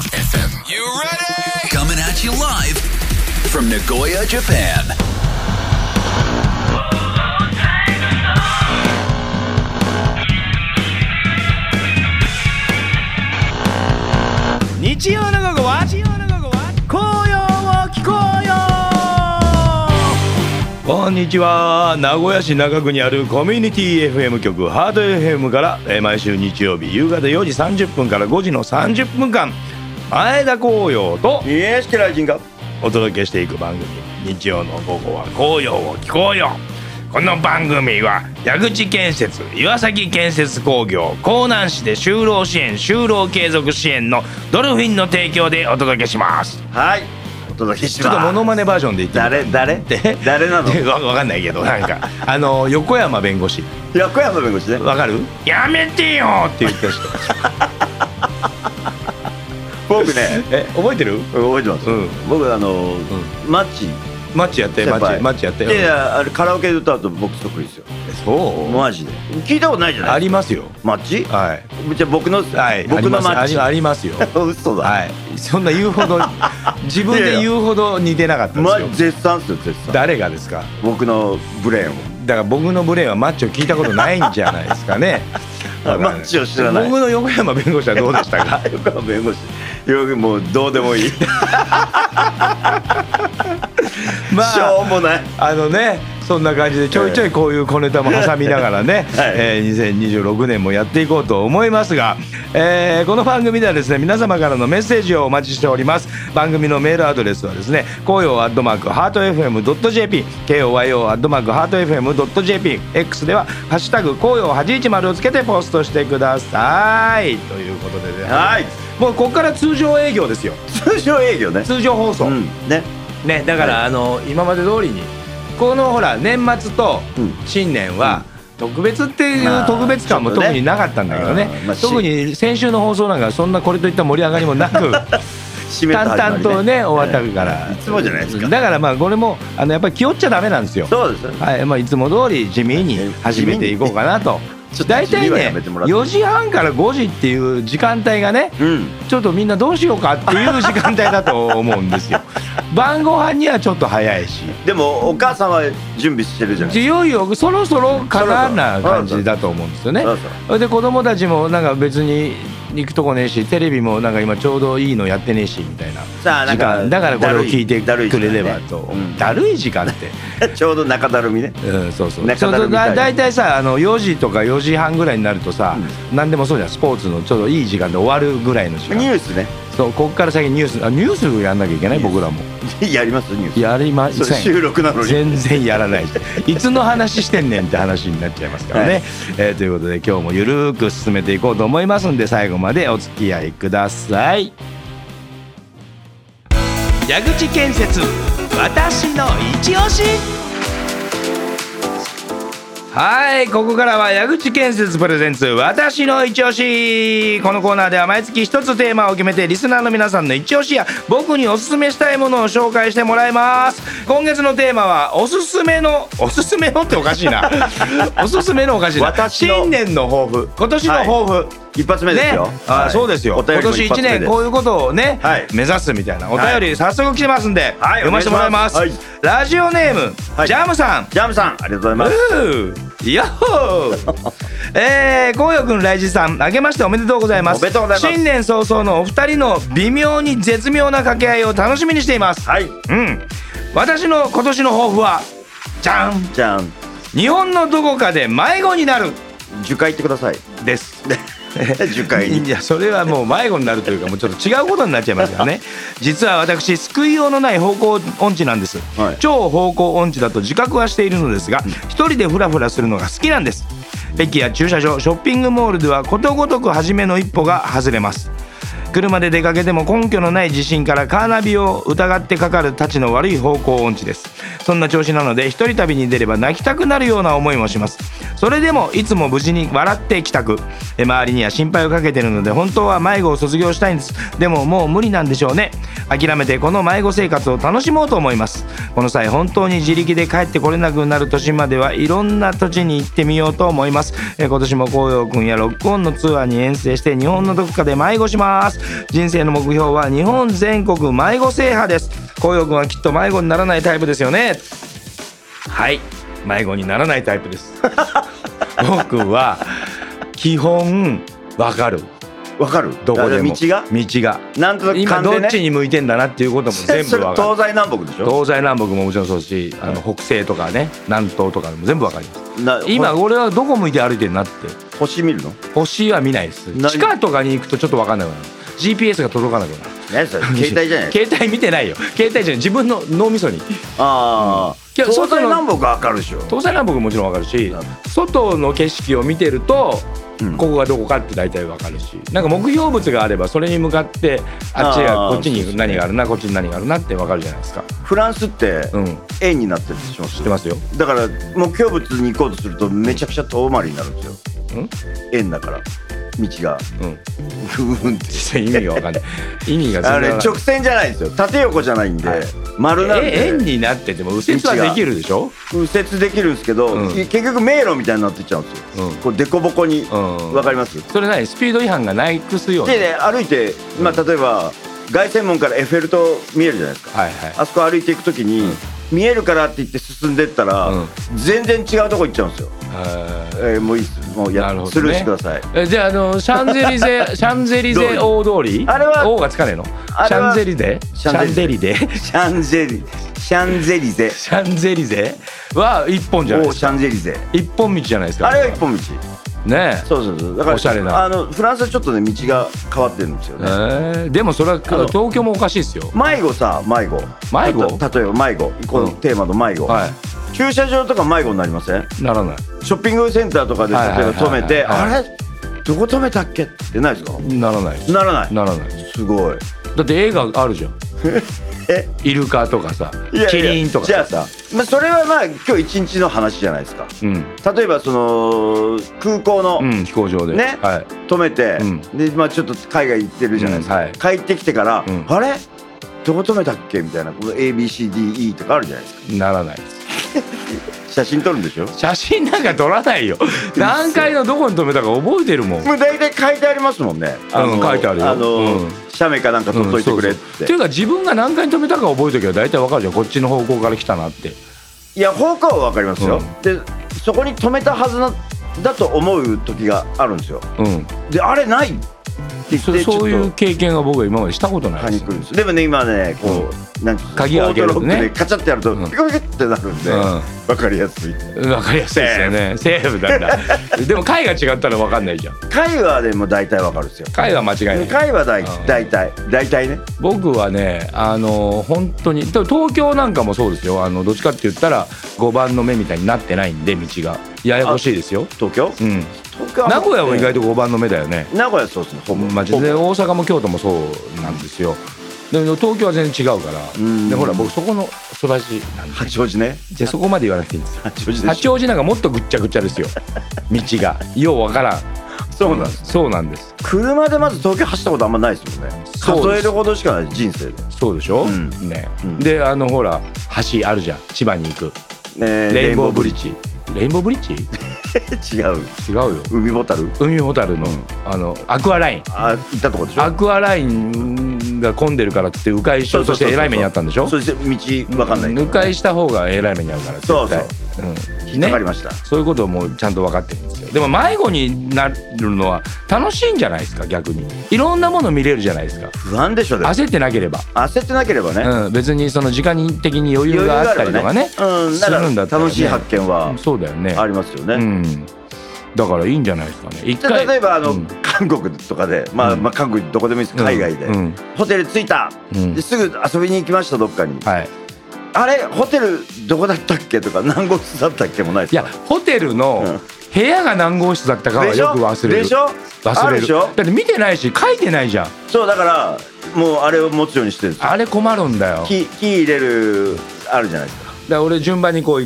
You ready? Coming at you live from Nagoya, Japan. 日曜の午後は紅葉を聞こうよ。こんにちは。名古屋市中区にあるコミュニティ FM 局ハート FM から、毎週日曜日夕方4時30分から5時の30分間、前田紅葉と家敷雷神がお届けしていく番組、日曜の午後は紅葉を聞こうよ。この番組は矢口建設、岩崎建設工業、江南市で就労支援、就労継続支援のドルフィンの提供でお届けします。 はい、お届けします。 ちょっとモノマネバージョンで言ってみ誰なのわかんないけど、なんか横山弁護士、 横山弁護士ね、 わかる？やめてよって言ってました僕ね、 覚えてる？ 覚えてます、僕マッチやってマッチやって。 いや、あれカラオケで歌うと僕得意ですよ。 そうマジで聞いたことないじゃない。 ありますよ、 マッチ。 はい、 じゃあ僕のマッチありますよ嘘だ。 はい、そんな言うほど自分で言うほど似てなかったんですよ。 絶賛ですよ、絶賛。 誰がですか？ 僕のブレーンを。 だから僕のブレーンはマッチを聞いたことないんじゃないですかねマッチを知らない。 僕の横山弁護士はどうでしたか？ 横山弁護士、もうどうでもいいまあ、 しょうもないそんな感じでちょいちょいこういう小ネタも挟みながらね、2026年もやっていこうと思いますが、この番組ではですね、皆様からのメッセージをお待ちしております。番組のメールアドレスはですね、紅葉@heartfm.jp、 KOYO@heartfm.jp、 X ではハッシュタグ紅葉810をつけてポストしてくださいということでね、はい、もうここから通常営業ですよ。 通常営業ね、 通常放送、ね、だから、今まで通りにこのほら年末と新年は特別っていう特別感も特になかったんだけどね、特に先週の放送なんかそんなこれといった盛り上がりもなく淡々とね終わったから、 いつもじゃないですか。 だからまあこれもやっぱり気負っちゃダメなんですよ。 そうです、 はい、いつも通り地味に始めていこうかなと。大体ね4時半から5時っていう時間帯がね、ちょっとみんなどうしようかっていう時間帯だと思うんですよ。晩ご飯にはちょっと早いし、 でもお母さんは準備してるじゃないですか。 いよいよそろそろかな感じだと思うんですよね。で子供たちもなんか別に行くとこねえし、テレビもなんか今ちょうどいいのやってねえしみたいな時間だから、これを聞いてくれればと。だるい時間ってちょうど中だるみね。 そうそう、だいたいさ4時とか4時半ぐらいになるとさ、何でもそうじゃん、スポーツのちょうどいい時間で終わるぐらいの時間、 ニュースね。 そう、ここから先ニュースやんなきゃいけない。僕らもやります。ニュースやりません。 収録なのに全然やらないしいつの話してんねんって話になっちゃいますからね、ということで今日もゆるーく進めていこうと思いますんで、最後までお付き合いください。矢口建設、私の一押し。はい、ここからは矢口建設プレゼンツ私の一押し。このコーナーでは毎月一つテーマを決めて、リスナーの皆さんの一押しや僕におすすめしたいものを紹介してもらいます。今月のテーマはおすすめのっておかしいなおすすめのおかしいな。新年の抱負、今年の抱負、 一発目ですよ。 そうですよ。今年1年こういうことをね、目指すみたいなお便り早速来てますんで、読ませてもらいます。ラジオネームジャムさん、 ありがとうございます。 ヤッホー紅葉くん、来時さん、明けましておめでとうございます。新年早々のお二人の微妙に絶妙な掛け合いを楽しみにしています。私の今年の抱負はじゃん、日本のどこかで迷子になる。 樹海行ってくださいです樹海に。 いや、それはもう迷子になるというか、もうちょっと違うことになっちゃいますからね実は私、救いようのない方向音痴なんです、超方向音痴だと自覚はしているのですが、一人でフラフラするのが好きなんです。駅や駐車場、ショッピングモールではことごとく初めの一歩が外れます。車で出かけても根拠のない自信からカーナビを疑ってかかるたちの悪い方向音痴です。そんな調子なので一人旅に出れば泣きたくなるような思いもします。 それでもいつも無事に笑って帰宅。周りには心配をかけているので本当は迷子を卒業したいんです。でももう無理なんでしょうね。諦めてこの迷子生活を楽しもうと思います。この際本当に自力で帰ってこれなくなる年まではいろんな土地に行ってみようと思います。今年も紅葉くんやロックオンのツアーに遠征して日本のどこかで迷子します。人生の目標は日本全国迷子制覇です。紅葉くんはきっと迷子にならないタイプですよね。はい、迷子にならないタイプです僕は基本わかる。 わかる。 どこでも道がなんとなく今勘でね、 どっちに向いてんだなっていうことも全部わかる。 東西南北でしょ。 東西南北ももちろんそうし、北西とかね南東とかでも全部わかります。今俺はどこ向いて歩いてるなって。 星見るの？ 星は見ないです。地下とかに行くとちょっとわかんないわ。GPS が届かなくなる。 何それ携帯じゃない携帯見てないよ。携帯じゃない、自分の脳みそに。 ああ、東西南北はわかるでしょ。 東西南北ももちろんわかるし、外の景色を見てるとここがどこかって大体わかるし、なんか目標物があればそれに向かってあっちがこっちに何があるな、こっちに何があるなってわかるじゃないですか。 フランスって円になってるでしょ。 知ってますよ。 だから目標物に行こうとするとめちゃくちゃ遠回りになるんですよ。円だから道がって意味がわかんない。意味があれ直線じゃないんですよ。縦横じゃないんで、丸なんで円になってても右折はできるでしょ。 右折できるんですけど、結局迷路みたいになってっちゃうんですよ。こうデコボコに。わかります？ それ何？スピード違反がないくすようにで歩いて、例えば凱旋門からエッフェル塔見えるじゃないですか。あそこ歩いていくときに見えるからって言って進んでったら全然違うとこ行っちゃうんですよ。もういいっす。もうスルーしてください。 じゃあシャンゼリゼシャンゼリゼ大通り、あれは O がつかねえの？シャンゼリゼシャンゼリゼシャンゼリゼシャンゼリゼは一本じゃないですか。 シャンゼリゼ一本道じゃないですか。 あれは一本道ね。 そうだからおしゃれなフランスはちょっとね道が変わってるんですよね。 でもそれは東京もおかしいですよ。 迷子例えば迷子、このテーマの迷子、駐車場とか迷子になりません？ ならない。 ショッピングセンターとかで例えば止めて、あれどこ止めたっけってないですか？ ならない。 ならない。 ならない。 すごい。 だって映画あるじゃんイルカとかさ、キリンとかさ。 じゃあさ、それは今日一日の話じゃないですか。例えばその空港の飛行場でね、止めてでちょっと海外行ってるじゃないですか。帰ってきてからあれどこ止めたっけみたいな、この ABCDE とかあるじゃないですか。 ならないです。 写真撮るんでしょ？ 写真なんか撮らないよ。何階のどこに止めたか覚えてるもん。 もう大体書いてありますもんね。 書いてあるよ。 写メかなんか撮っといてくれって。 っていうか自分が何階に止めたか覚えとけば大体わかるじゃん。こっちの方向から来たなって。 いや方向はわかりますよ。でそこに止めたはずだと思う時があるんですよ。であれないって言ってそういう経験は僕は今までしたことないです。 でもね今ねこうなんていうの、 鍵開けるとねカチャってやるとピコピコってなるんで分かりやすい。 分かりやすいですよね。セーフなんだでも階が違ったら分かんないじゃん。 階はでも大体分かるんですよ。 階は間違いない。 階は大体ね。 僕はね本当に東京なんかもそうですよ。どっちかって言ったら5番の目みたいになってないんで道がややこしいですよ。 東京？ 名古屋も意外と5番の目だよね。 名古屋そうですね。ほぼマジで。大阪も京都もそうなんですよ。で東京は全然違うから。でほら僕そこの育ちなんで。 八王子ね。 じゃそこまで言わなくていいんです。八王子なんかもっとぐっちゃぐちゃですよ。道がようわからん。 そうなんです。 そうなんです。 車でまず東京走ったことあんまないですよね。数えるほどしかない人生で。 そうでしょ。ね。でほら橋あるじゃん。千葉に行くレインボーブリッジ。レインボーブリッジ？ 違うよ。 海ボタルのアクアライン。 行ったとこでしょ。 アクアラインが混んでるからって迂回しようとしてえらい目にあったんでしょ。 そうです。道分かんない。 迂回した方がえらい目に遭うからそう引っかかりました。 そういうことをもうちゃんと分かってるんですよ。でも迷子になるのは楽しいんじゃないですか。逆にいろんなもの見れるじゃないですか。 不安でしょ。 焦ってなければね。別にその時間的に余裕があったりとかねするんだったら楽しい発見はそうだよね。 ありますよね。 だからいいんじゃないですかね。一回例えば韓国とかで韓国どこでもいいです。海外でホテル着いたですぐ遊びに行きましたどっかに。あれホテルどこだったっけとか何号室だったっけもないですか。 いやホテルの部屋が何号室だったかはよく忘れる。 でしょ。 忘れる。だって見てないし書いてないじゃん。 そうだからもうあれを持つようにしてるんですよ。 あれ困るんだよ。 キー入れるあるじゃないですか。 だから俺順番にこう行く。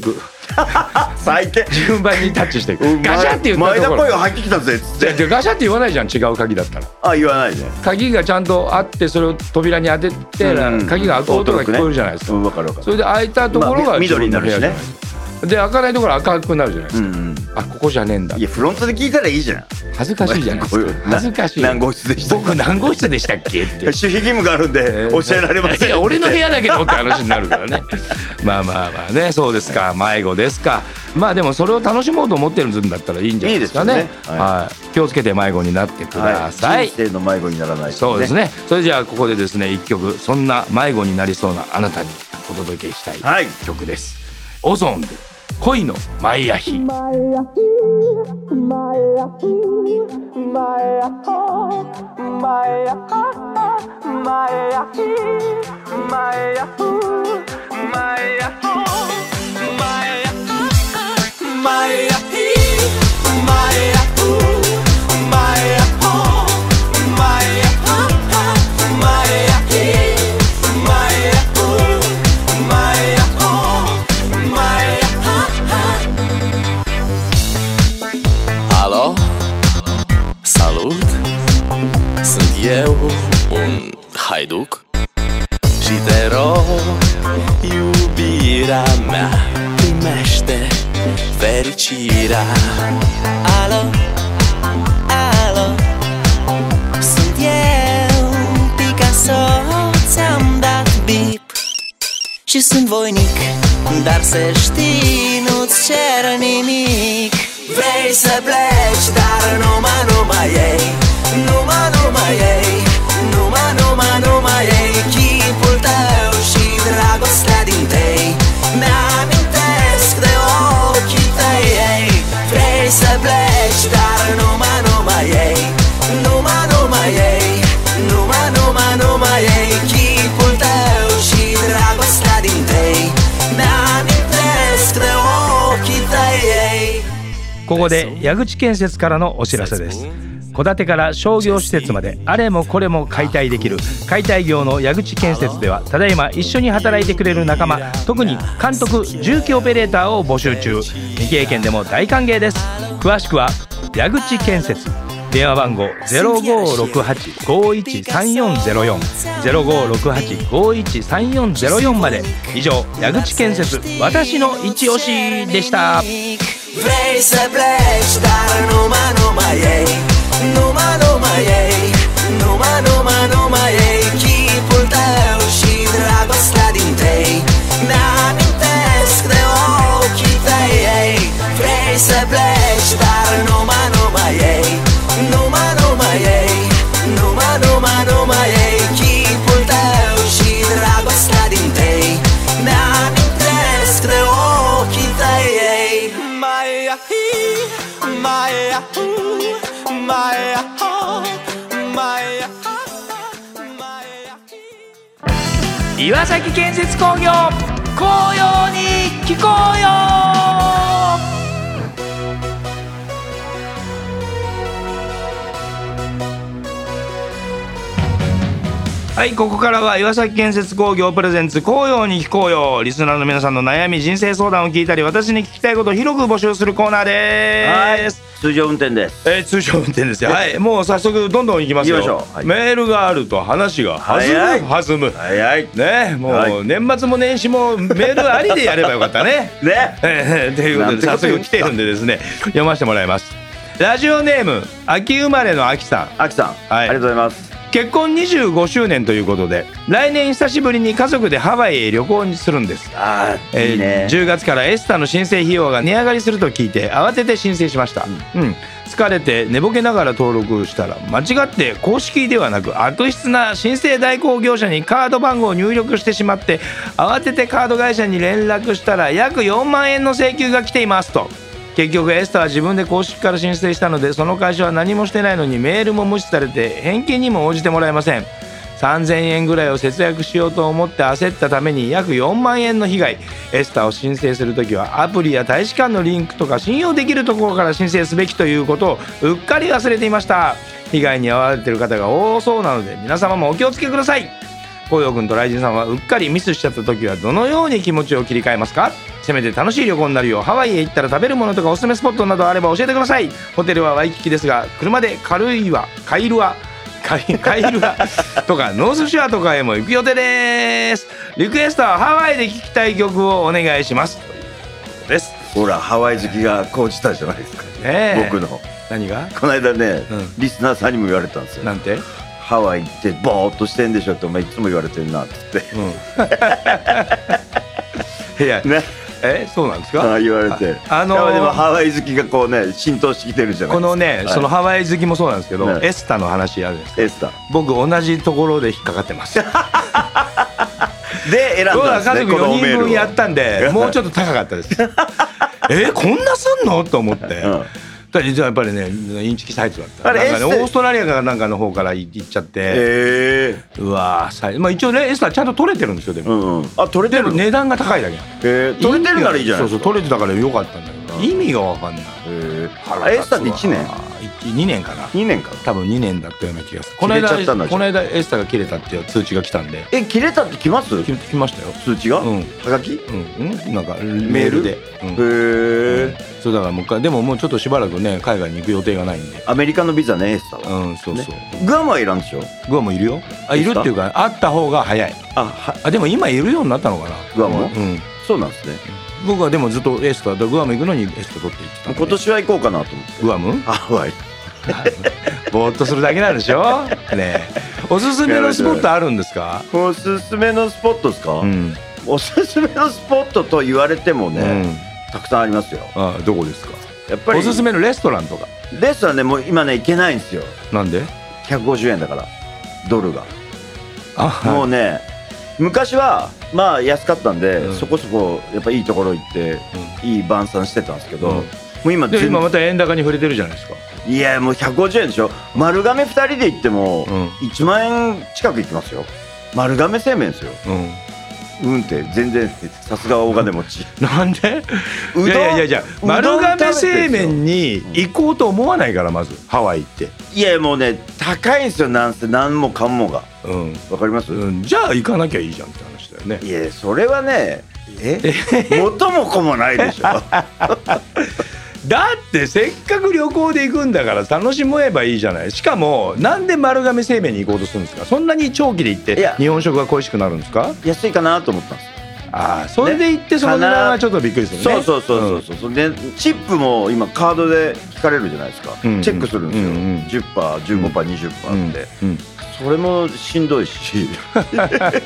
最低。 順番にタッチしていく。ガシャって言ったところ、 前田声が入ってきたぜっつって。 ガシャって言わないじゃん、違う鍵だったら。 あ、言わないね。 鍵がちゃんとあって、それを扉に当てて、鍵が開く音が聞こえるじゃないですか。 分かる分かる。 それで開いたところが緑になるしね。 で、開かないところは赤くなるじゃないですか。あ、ここじゃねえんだ。 いや、フロントで聞いたらいいじゃん。 恥ずかしいじゃないですか。恥ずかしい。 何号室でした？ 僕何号室でしたっけって。 守秘義務があるんで教えられません。 いや、俺の部屋だけどって話になるからね。まあまあまあね、そうですか。迷子ですか。まあでもそれを楽しもうと思ってるんだったらいいんじゃないですかね。はい。気をつけて迷子になってください。 人生の迷子にならない。 そうですね。それじゃあここでですね、一曲、そんな迷子になりそうなあなたにお届けしたい曲です。オゾンで恋のマイアヒ。 Eu, un haiduc și te rog, iubirea mea, primește fericirea. Alo, alo, sunt eu, Picasso, ți-am dat bip și sunt voinic, dar să știi, nu-ți cer nimic. Vrei să pleci, dar numai ei, numai ei, numai ei, chipul tău și dragostea din tei mi-amintesc de ochii tăi, ei. Vrei să pleci, dar numai ei, numai ei, numai ei, chipul tău și dragostea din tei mi-amintesc de ochii tăi, ei. ここで矢口建設からのお知らせです。戸建てから商業施設まであれもこれも解体できる解体業の矢口建設では、ただいま一緒に働いてくれる仲間、特に監督、重機オペレーターを募集中。未経験でも大歓迎です。詳しくは矢口建設、電話番号 0568-513404 0568-513404 まで。以上、矢口建設、私の一押しでした。 Vrei să pleci, dar numai ei, numai ei, numai ei, chipul tău și dragostea din tei mi-amintesc de ochii tăi, ei. Vrei să pleci, dar numai ei, numai ei, numai ei, chipul tău și dragostea din tei mi-amintesc de ochii tăi, ei. 岩崎建設工業、紅葉に聞こうよ。はい、ここからは岩崎建設工業プレゼンツ紅葉に聞こうよ。リスナーの皆さんの悩み、人生相談を聞いたり、私に聞きたいことを広く募集するコーナーです。 通常運転です。 通常運転ですよ。はい、もう早速どんどん行きますよ。 行きましょう。はい、 メールがあると話が弾む。 早いね、もう年末も年始もメールありでやればよかったね。 ね。 ということで早速来てるんでですね、読ませてもらいます。ラジオネーム秋生まれの秋さん。 秋さん、はい、ありがとうございます。 結婚25周年ということで、来年久しぶりに家族でハワイへ旅行にするんです。 いいね。 10月からエスタの申請費用が値上がりすると聞いて慌てて申請しました。疲れて寝ぼけながら登録したら、間違って公式ではなく悪質な申請代行業者にカード番号を入力してしまって、慌ててカード会社に連絡したら約4万円の請求が来ていますと。結局エスタは自分で公式から申請したので、その会社は何もしてないのにメールも無視されて返金にも応じてもらえません。3000円ぐらいを節約しようと思って焦ったために約4万円の被害。エスタを申請するときはアプリや大使館のリンクとか信用できるところから申請すべきということをうっかり忘れていました。被害に遭われている方が多そうなので、皆様もお気をつけください。紅葉君とライジンさんはうっかりミスしちゃったときはどのように気持ちを切り替えますか？ せめて楽しい旅行になるようハワイへ行ったら食べるものとかおすすめスポットなどあれば教えてください。ホテルはワイキキですが車でカイルアとかノースショアとかへも行く予定です。リクエストはハワイで聴きたい曲をお願いしますということです。 ほらハワイ好きが高じたじゃないですか、僕の何がこの間ね、リスナーさんにも言われたんですよ。 なんてハワイってボーっとしてんでしょってお前いつも言われてるなって言って、 いやねそうなんですか。 言われて、でもハワイ好きがこうね浸透してきてるじゃないですか。 このね、そのハワイ好きもそうなんですけど、エスタの話あるんですけど、 エスタ僕同じところで引っかかってますで選んだんですね。 家族4人分やったんでもうちょっと高かったですこんなすんのと思って、実はやっぱりねインチキサイトだった。なんかね、オーストラリアかなんかの方から行っちゃって、うわまあ一応ねエスタエスタちゃんと取れてるんですよ。でも、取れてる。値段が高いだけ。 取れてるならいいじゃないですか。 そう取れてたからよかったんだけど、意味が分かんない。 エスタって1年 2年かな。2年か多分2年だったような気がする。この間エスタが切れたっていう通知が来たんで。 切れたって来ます？ 来ましたよ通知が。はがき？ なんかメールで。そうだからもう一回でももうちょっとしばらくね海外に行く予定がないんで。 アメリカのビザねエスタは。 そうグアムはいらんでしょ。 グアムいるよ。いるっていうかあった方が早い。でも今いるようになったのかなグアム。そうなんですね。 僕はでもずっとエスタグアム行くのにエスタ取って行ってた。 今年は行こうかなと思って。 グアム？ ハワイぼーっとするだけなんでしょね。おすすめのスポットあるんですか？ おすすめのスポットですか？おすすめのスポットと言われてもね、たくさんありますよ。 どこですか？ やっぱりおすすめのレストランとか。 レストランねもう今ね行けないんですよ。 なんで ？150円だからドルが。もうね昔はまあ安かったんで、そこそこやっぱいいところ行っていい晩餐してたんですけど、もう今また円高に触れてるじゃないですか。 いやもう150円でしょ。丸亀2人で行っても1万円近く行きますよ。丸亀製麺ですよ。って全然さすが大金持ちなんで？いや丸亀製麺に行こうと思わないから。まずハワイって。いやもうね高いんですよ。なんせ何もかんもが。わかります？じゃあ行かなきゃいいじゃんって話だよね。 いやそれはね元も子もないでしょだってせっかく旅行で行くんだから楽しめばいいじゃない。しかもなんで丸亀製麺に行こうとするんですか？そんなに長期で行って日本食が恋しくなるんですか？ 安いかなと思ったんですよ。 それで行ってその値段はちょっとびっくりするね。 そうでチップも今カードで引かれるじゃないですか。チェックするんですよ。10%、15%、20% って。それもしんどいしだからフー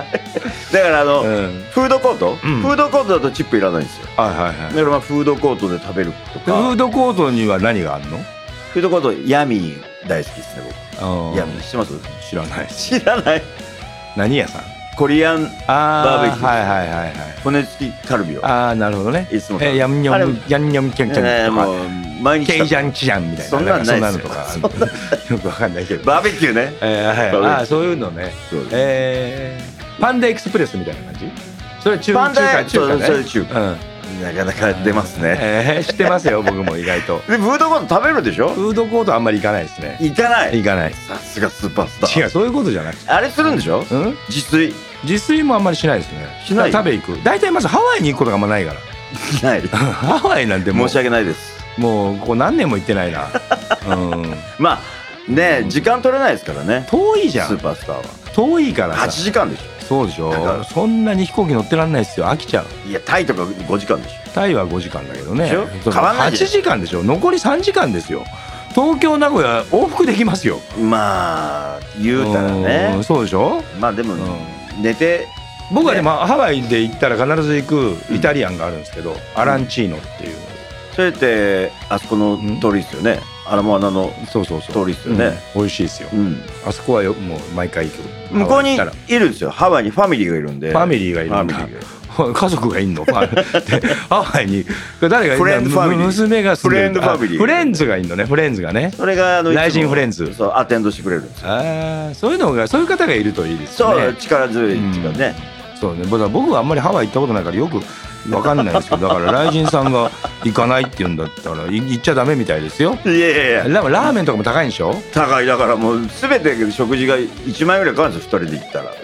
ドコートだとチップいらないんですよ。だからまあフードコートで食べるとか。 フードコートには何があるの？ フードコートヤミー大好きですね僕。ヤミー知ってます？ 知らない。 知らない。 何屋さん？ コリアンバーベキュー。 骨付きカルビを。 なるほどね。 いつもヤンニョムキャンキャンとか毎日ケイジャンチジャンみたいな。 そんなのないですよ。 よくわかんないけどバーベキューね。 そういうのね。パンダエクスプレスみたいな感じ？それ中華ね。なかなか出ますね。 知ってますよ僕も意外と。 でフードコート食べるでしょ？ フードコートあんまり行かないですね。 行かない。 さすがスーパースター。 違うそういうことじゃなくて。 あれするんでしょ？自炊もあんまりしないですね。 しない。 食べ行く。大体まずハワイに行くことがあんまないから。 ない。 ハワイなんて申し訳ないです。 もうここ何年も行ってないな。 まあね時間取れないですからね。 遠いじゃん。 スーパースターは遠いから 8時間でしょ。 そうでしょ。そんなに飛行機乗ってらんないですよ。飽きちゃう。 いやタイとか5時間でしょ。 タイは5時間だけどね。 変わんない。 8時間でしょ。残り3時間ですよ。東京名古屋往復できますよ。 まあ言うたらね。 そうでしょ。 まあでも寝て。 僕はでもハワイで行ったら必ず行くイタリアンがあるんですけど、アランチーノっていう。 それってあそこの通りですよね。アラモアナの通りですよね。 美味しいですよ。あそこはもう毎回行く。 向こうにいるんですよ。ハワイにファミリーがいるんで。 ファミリーがいるんだ。家族がいんの？ハワイに誰がいるの？娘が住んでる。フレンズがいるのね。フレンズがね。 それがライジンフレンズ。 そうアテンドしてくれるんですよ。 そういう方がいるといいですね。 そう力強いっていうかね。 そうね。僕はあんまりハワイ行ったことないからよくわかんないですけど、だからライジンさんが行かないって言うんだったら行っちゃダメみたいですよ。 いやラーメンとかも高いんでしょ？ 高い。だからもう全て食事が1万円ぐらいかかるんですよ2人で行ったら。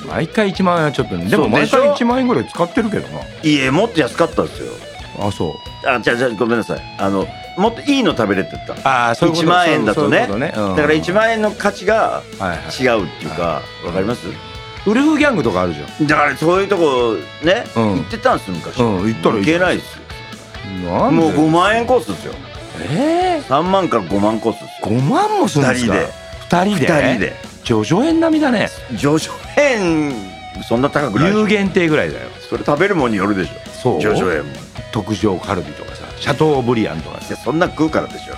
毎回1万円はちょっとね。でも毎回1万円ぐらい使ってるけどな。 いえ、もっと安かったんですよ。 あ、そう。 じゃあごめんなさい。もっといいの食べれって言った。 そういうこと。 1万円だとね。 だから1万円の価値が違うっていうか、わかります？ ウルフギャングとかあるじゃん。 だからそういうとこね、行ってたんですよ昔。 行ったら行けないですよ。もう5万円コースですよ。3万から5万コースですよ。 5万もするんですか？2人でジョジョ園並みだね。 ジョジョ園そんな高くない。 有限定ぐらいだよ。 それ食べるもんによるでしょ。 そう。 ジョジョ園も特上カルビとかさ、シャトーブリアンとかさ、 そんな食うからでしょ。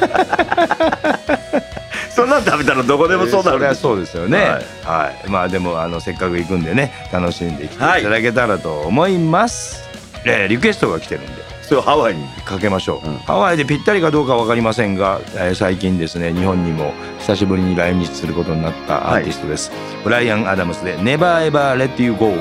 そんなん食べたらどこでもそうなる。 それはそうですよね。はい。まあでもせっかく行くんでね、楽しんできていただけたらと思います。リクエストが来てるんで、 それをハワイにかけましょう。ハワイでぴったりかどうか分かりませんが、最近ですね、日本にも久しぶりに来日することになったアーティストです。ブライアン・アダムスで Never Ever Let You Go。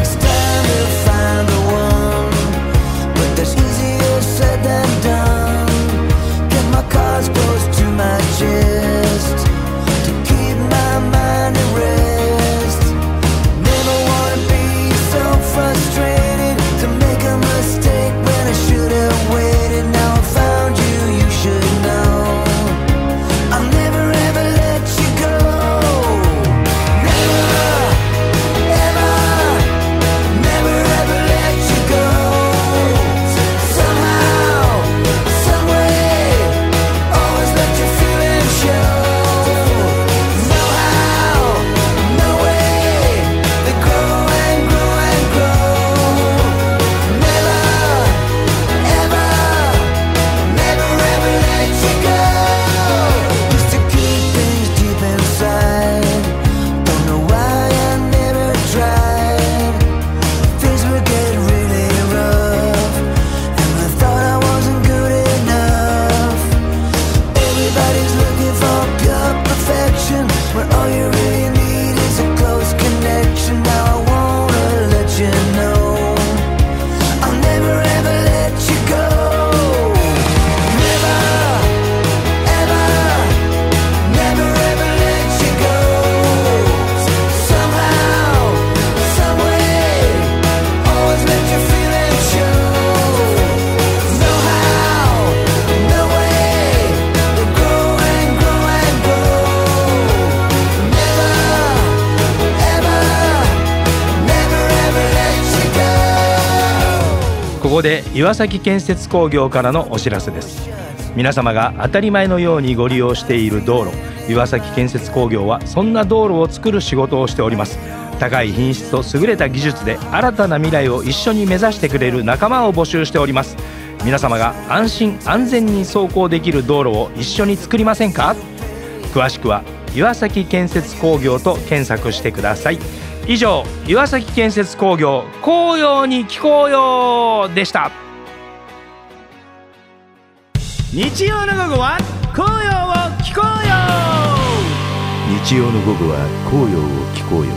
ここで岩崎建設工業からのお知らせです。皆様が当たり前のようにご利用している道路、岩崎建設工業はそんな道路を作る仕事をしております。高い品質と優れた技術で新たな未来を一緒に目指してくれる仲間を募集しております。皆様が安心安全に走行できる道路を一緒に作りませんか？詳しくは岩崎建設工業と検索してください。以上、岩崎建設工業紅葉に聞こうよでした。日曜の午後は紅葉を聞こうよ。 日曜の午後は紅葉を聞こうよ。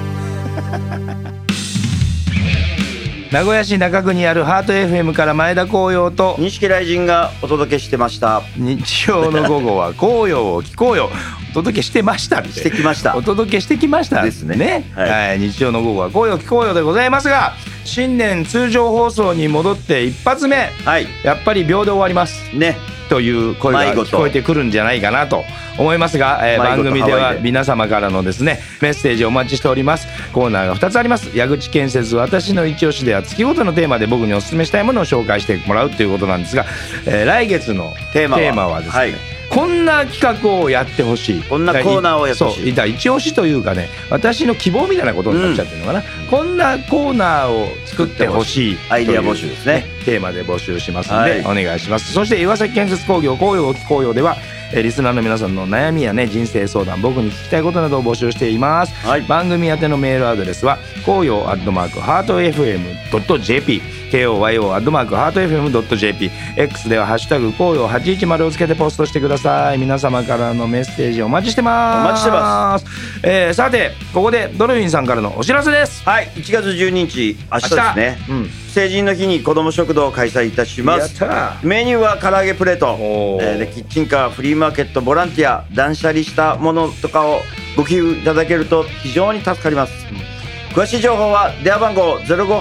名古屋市中区にあるハート FM から前田紅葉と錦雷神がお届けしてました。 日曜の午後は紅葉を聞こうよ。お届けしてましたって。 してきました。 お届けしてきましたですね。 はい、日曜の午後は紅葉聞こうよでございますが、新年通常放送に戻って一発目、やっぱり秒で終わりますねという声が聞こえてくるんじゃないかなと思いますが、番組では皆様からのですねメッセージをお待ちしております。コーナーが2つあります。矢口建設私の一押しでは月ごとのテーマで僕にお勧めしたいものを紹介してもらうということなんですが、来月のテーマはですね、こんな企画をやってほしい、 こんなコーナーをやってほしい、 そう、一押しというかね、私の希望みたいなことになっちゃってるのかな、こんなコーナーを作ってほしいアイデア募集ですね。 テーマで募集しますので、お願いします。そして岩崎建設工業紅葉を聞こうよではリスナーの皆さんの悩みやね、人生相談、僕に聞きたいことなどを募集しています。番組宛てのメールアドレスは紅葉@heartfm.jp、koyo@heartfm.jp、 X ではハッシュタグ紅葉810をつけてポストしてください。皆様からのメッセージお待ちしてます。 お待ちしてます。 さてここでドルフィンさんからのお知らせです。 はい、1月12日明日ですね、成人の日に子ども食堂を開催いたします。メニューは唐揚げプレート、でキッチンカー、フリーマーケット、ボランティア、断捨離したものとかをご寄付いただけると非常に助かります。 詳しい情報は電話番号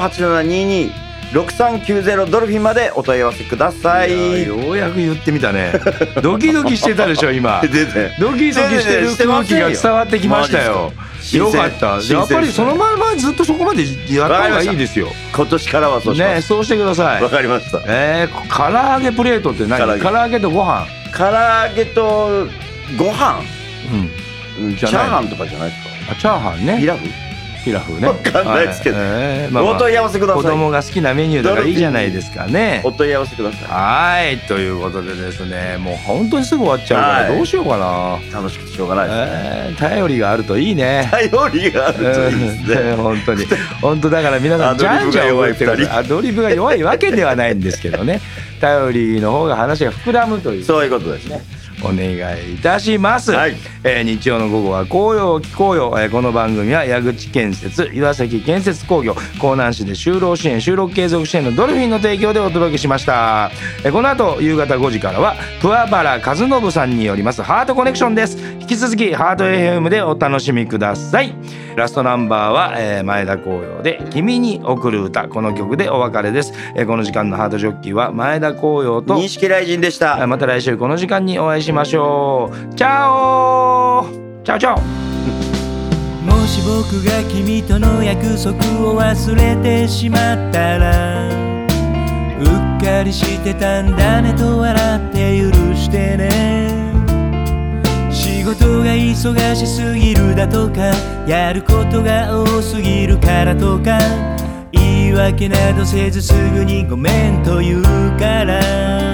0587226390 ドルフィンまでお問い合わせください。 ようやく言ってみたね。ドキドキしてたでしょ今。ドキドキしてる空気が伝わってきましたよ。よかった。やっぱりそのままずっとそこまでやった方がいいですよ。 今年からはそうします。 ね、そうしてください。 わかりました。 唐揚げプレートって何？唐揚げとご飯。 唐揚げとご飯。チャーハンとかじゃないですか。 あ、チャーハンね。ピラフね。 わかんないですけど。お問い合わせください。 子供が好きなメニューだからいいじゃないですかね。 お問い合わせください。 はい、ということでですね、もう本当にすぐ終わっちゃうからどうしようかな。 楽しくてしょうがないですね。 頼りがあるといいね。 頼りがあるといいですね。 本当に本当だから皆さんじゃんじゃん覚えてください。アドリブが弱いわけではないんですけどね。頼りの方が話が膨らむという。 そういうことですね。 お願いいたします、はい。日曜の午後は紅葉聞こうよ。この番組は矢口建設、岩崎建設工業、江南市で就労支援就労継続支援のドルフィンの提供でお届けしました。この後夕方5時からは桑原和信さんによりますハートコネクションです。引き続きハート FM でお楽しみください。ラストナンバーは、前田光陽で君に贈る歌。この曲でお別れです。この時間のハートジョッキーは前田光陽と錦雷神でした。 また来週この時間にお会いしましょう。チャオチャオチャオ。 もし僕が君との約束を忘れてしまったら、うっかりしてたんだねと笑って許してね。仕事が忙しすぎるだとか、やることが多すぎるからとか、言い訳などせずすぐにごめんと言うから。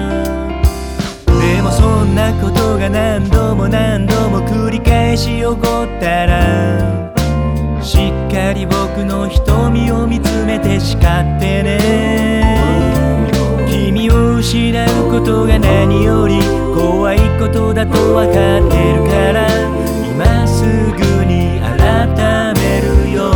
でもそんなことが何度も繰り返し起こったら、しっかり僕の瞳を見つめて叱ってね。君を失うことが何より怖いことだと分かってるから、今すぐに改めるよ。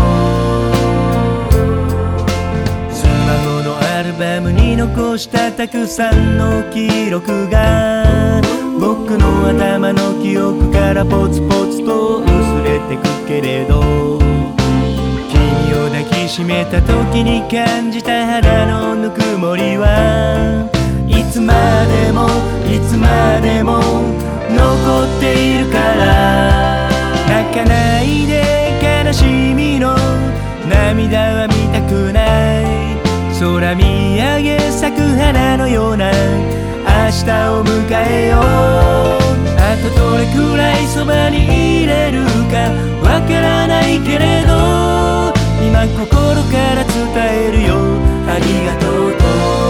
スマホのアルバムに残したたくさんの記録が、僕の頭の記憶からポツポツと薄れてくけれど、君を抱きしめた時に感じた肌のぬくもりはいつまでも残っているから。泣かないで悲しみの涙は見たくない。空見上げ咲く花のような明日を迎えよう。あとどれくらいそばにいれるかわからないけれど、今心から伝えるよ、ありがとうと。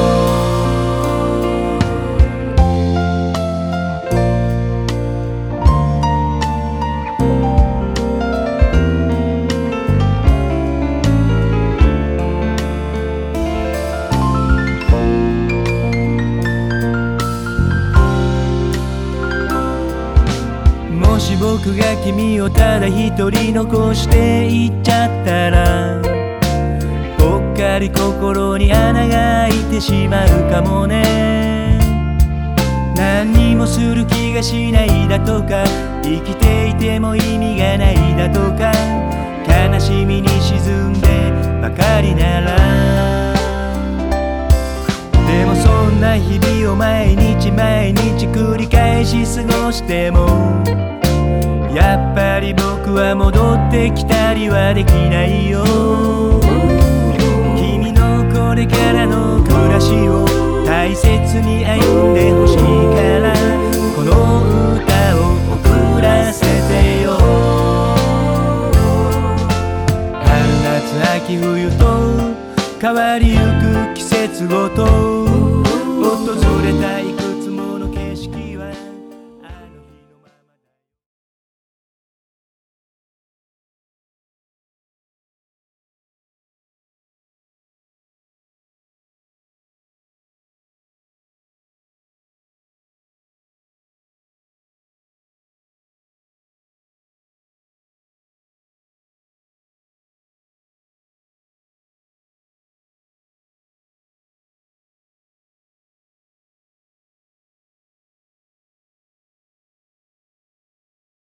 もし僕が君をただ一人残していっちゃったら、ぽっかり心に穴が開いてしまうかもね。何にもする気がしないだとか、生きていても意味がないだとか、悲しみに沈んでばかりなら。でもそんな日々を毎日繰り返し過ごしても、やっぱり僕は戻ってきたりはできないよ。君のこれからの暮らしを大切に歩んでほしいから、この歌を送らせてよ。春夏秋冬と変わりゆく季節ごと訪れたい